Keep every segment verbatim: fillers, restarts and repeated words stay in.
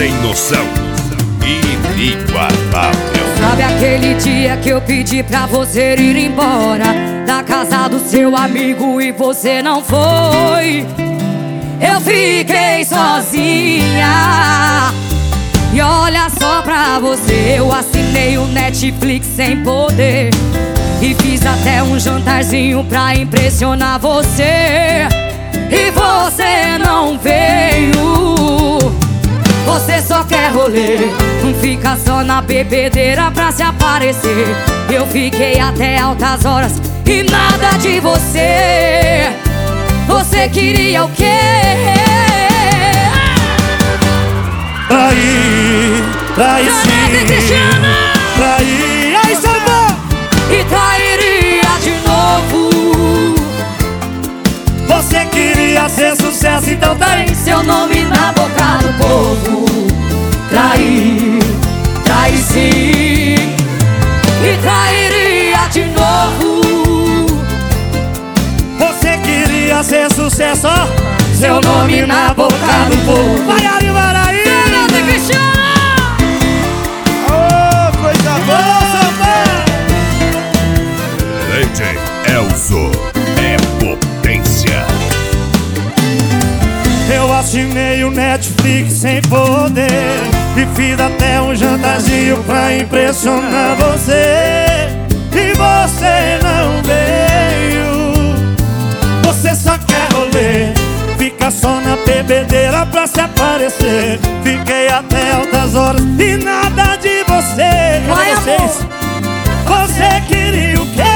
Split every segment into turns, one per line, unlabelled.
sem noção, inigualável.
Sabe aquele dia que eu pedi pra você ir embora da casa do seu amigo e você não foi? Eu fiquei sozinha. E olha só pra você, eu assinei o Netflix sem poder e fiz até um jantarzinho pra impressionar você. E você não veio. Você só quer rolê, não fica só na bebedeira pra se aparecer. Eu fiquei até altas horas e nada de você. Você queria o quê?
Trair, trair sim, trair, aí salvou!
E trairia de novo.
Você queria ser sucesso, então daí
Seu nome na boca do povo. Trair, trair sim. E trairia de novo.
você queria ser sucesso, ó. Seu nome na boca do povo. Vai, Ari Maraí!
Ô, coisa boa!
Leite Elzo é potência.
Eu assinei o Netflix sem poder e fiz até um jantarzinho pra impressionar você. E você não veio. Você só quer rolê, fica só na bebedeira pra se aparecer. Fiquei até altas horas e nada de você. Cadê vocês? Você queria o quê?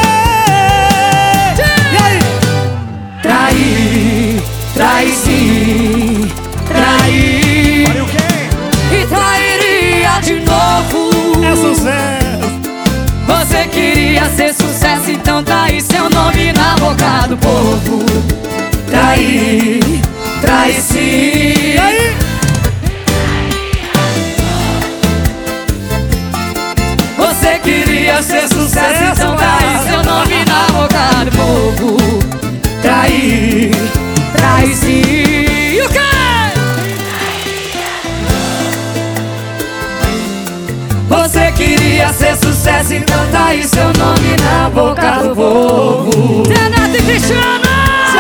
E aí?
Trair, trair sim. Trair.
Olha o quê?
E trairia de novo.
É sucesso.
Você queria ser sucesso, então trair seu nome na boca do povo. Trair, trair sim.
E aí?
Você queria ser sucesso, então trair seu nome na boca do povo. Trair, trair sim. E o quê? Você queria ser sucesso, então trair seu nome na boca do povo. Renato e Cristiano!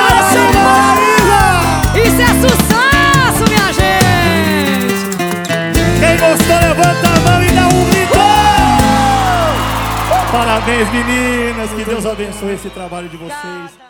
Isso é sucesso, minha gente!
Quem gostou, levanta a mão e dá um grito! Parabéns, meninas! Que Deus abençoe esse trabalho de vocês.